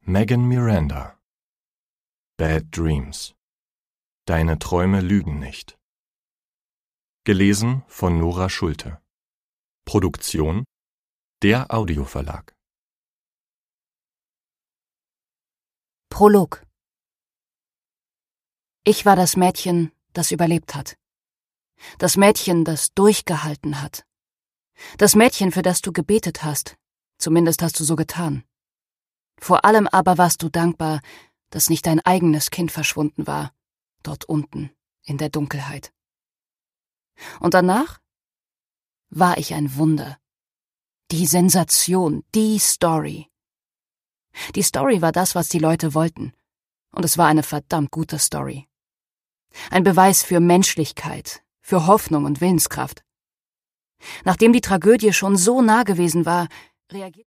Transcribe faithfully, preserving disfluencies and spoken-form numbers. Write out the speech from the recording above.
Megan Miranda. Bad Dreams. Deine Träume lügen nicht. Gelesen von Nora Schulte. Produktion der Audioverlag. Prolog. Ich war das Mädchen, das überlebt hat. Das Mädchen, das durchgehalten hat. Das Mädchen, für das du gebetet hast. Zumindest hast du so getan. Vor allem aber warst du dankbar, dass nicht dein eigenes Kind verschwunden war, dort unten, in der Dunkelheit. Und danach war ich ein Wunder. Die Sensation, die Story. Die Story war das, was die Leute wollten. Und es war eine verdammt gute Story. Ein Beweis für Menschlichkeit, für Hoffnung und Willenskraft. Nachdem die Tragödie schon so nah gewesen war, reagierte